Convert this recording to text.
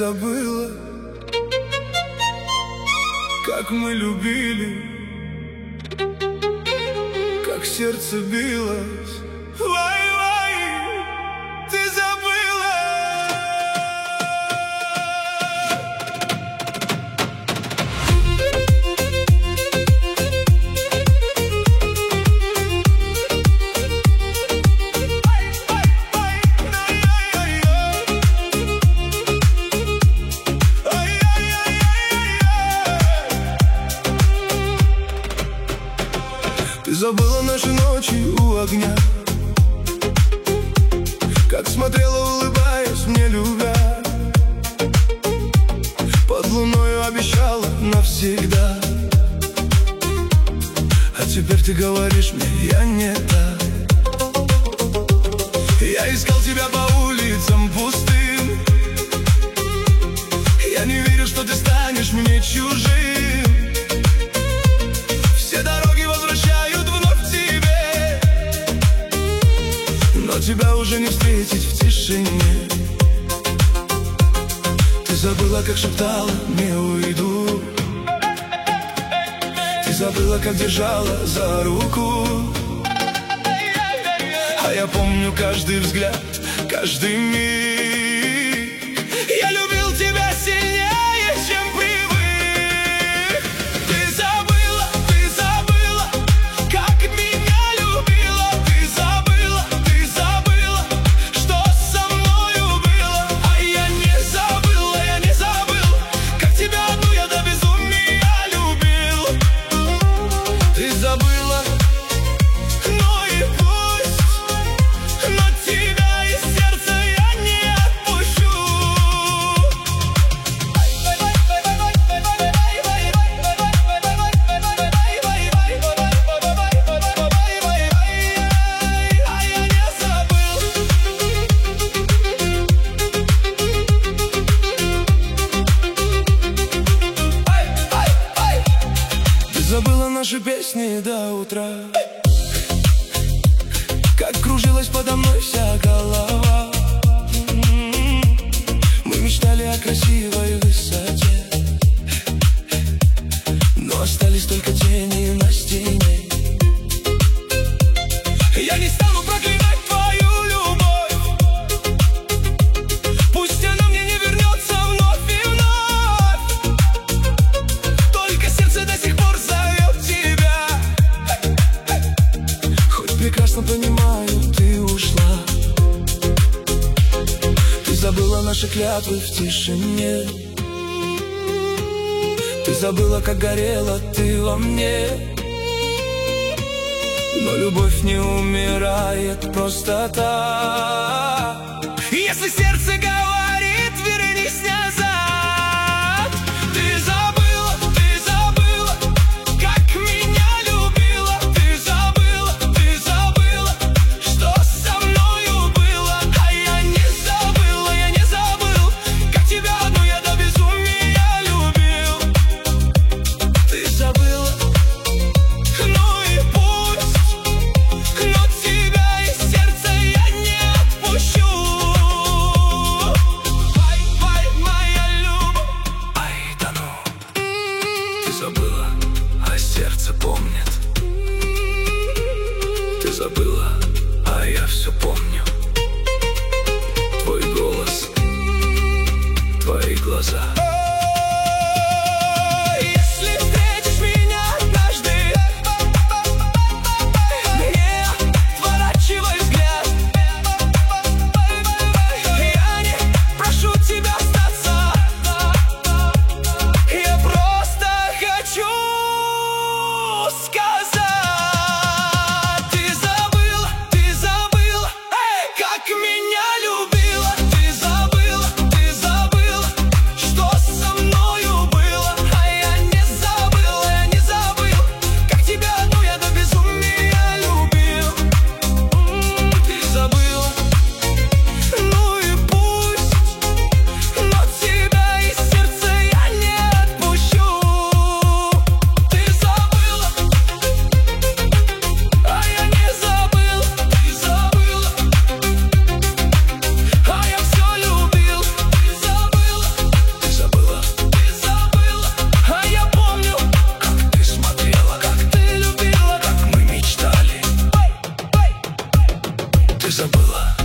забыла, как мы любили, как сердце билось. Вай-вай, ты забыла. Ты забыла наши ночи у огня, как смотрела, улыбаясь, мне любя. Под луною обещала навсегда, а теперь ты говоришь мне, я не та. Я искал тебя по улицам пустым, я не верю, что ты станешь мне чужим. Все дороги возвращают вновь к тебе, но тебя уже не встретить в тишине. Ты забыла, как шептала, не уйду. Ты забыла, как держала за руку. А я помню каждый взгляд, каждый миг. Я любил тебя сильнее, чем привык. Ты забыла, как меня любила. Ты забыла, что со мною было. А я не забыл, как тебя одну я до безумия любил. Ты забыла, но и пусть, но тебя из сердца я не отпущу. А я не забыл. Ты забыла наши песни до утра, как кружилась подо мной вся голова. Мы мечтали о красивой высоте, но остались только тени на стене. Я не стану проклинать твою любовь, пусть она мне не вернется вновь и вновь. Только сердце до сих пор зовет тебя. Хоть прекрасно понимаю, ты ушла. Ты забыла наши клятвы в тишине. Ты забыла, как горела ты во мне. Но любовь не умирает просто так. Если сердце говорит, вернись назад. Ты забыла, как меня любила. Ты забыла, что со мною было. А я не забыл, как тебя одну я до безумия любил. Ты забыла, ну и пусть, но тебя из сердца я не отпущу. Ай, моя любовь. Ай, да ну. Ты забыла, а сердце помнит. Ты забыла, а я все помню. Твой голос, твои глаза. Если встретишь меня однажды, не отворачивай взгляд. Я не прошу тебя остаться, я просто хочу сказать. Ты забыла, как меня любила. Ты забыла, что забыла.